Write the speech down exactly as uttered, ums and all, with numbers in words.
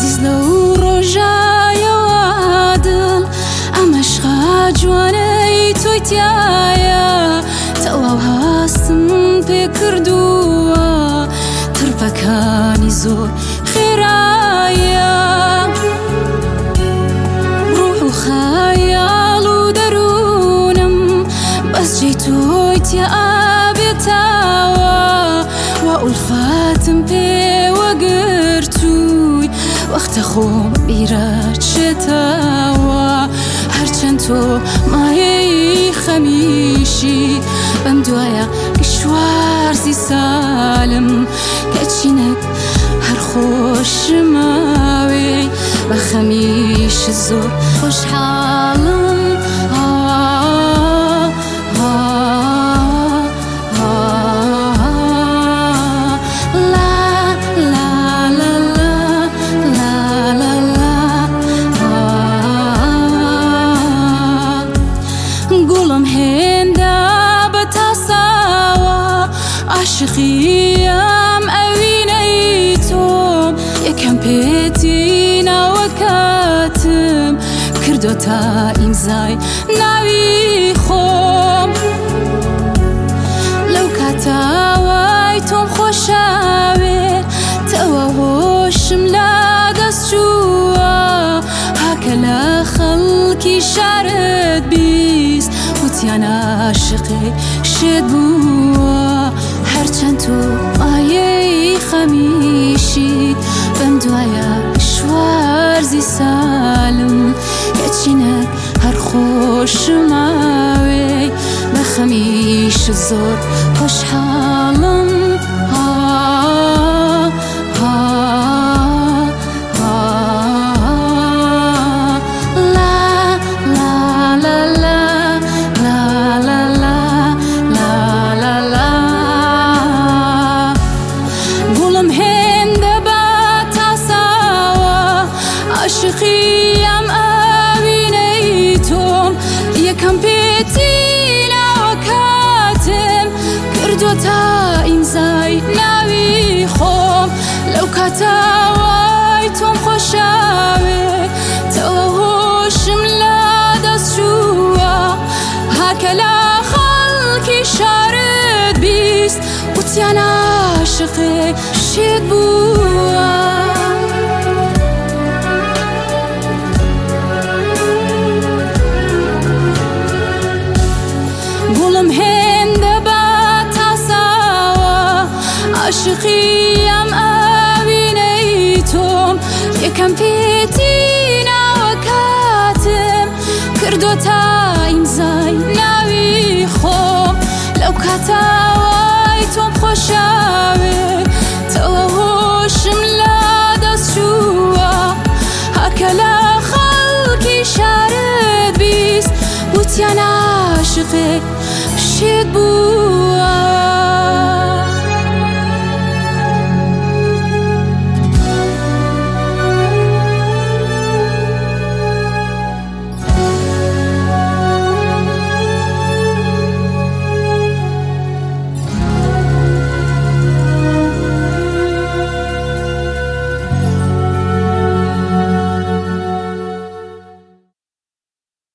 عزیز لو ڕۆژایە وادڵ ئەمەشقا جوانەی تۆی تایە تەواو هاستم پێ کردووە ترپەکانی زۆر خێرایە ڕوح و خەیاڵ و دەروونم بەس جێی تۆی تیا ئابێتاوە و ئولفەتم پێوە گرتووی وەختە خۆم بیرە چێتەوە هەرچەند تۆ مایەی خەمیشی بەم دوایە گشتوارزی سالم کەچینەک هەر خۆشماوێ بە خەمیش زۆر خۆشحاڵم گوڵم هێندا بە تاساوە عاشقیم ئەوینەی تۆم یەکەم پێتی ناوە کاتم کردۆتە ئیمزای ناوی خۆم لەو کاتاوای تۆم خۆشاوێ تەوە هۆشم لا دەست چووە هاکە لە خەڵکی شارت بیست وتیان عاشقی شێت بووە هەرچەند تۆ ئایەی خەمیشیت بەم دوایە شوارزی سالم کەچینەک هەر خۆشماوێ بە خەمیش زۆر خۆشحاڵم عاشقیم ئەوینەی تۆم یەکەم پێتی ناوە کاتم کردۆتە ئیمزای ناوی خۆم لەو کاتاوای تۆم خۆشاوێ تەوە هۆشم لا دەست چووە هاکە لە خەڵکی شارت بیست وتیان عاشقی شێت بووە گوڵم هێندە بە تاساوە عاشقیم ئەوینەی تۆم یەکەم پێتی ناوە کاتم کردۆتە ئیمزای ناوی خۆم لەو کاتاوای تۆم خۆشاوێ تەوە هۆشم لا دەست چووە هاکە لە خەڵکی شارت بیست وتیان عاشقی شێت بوو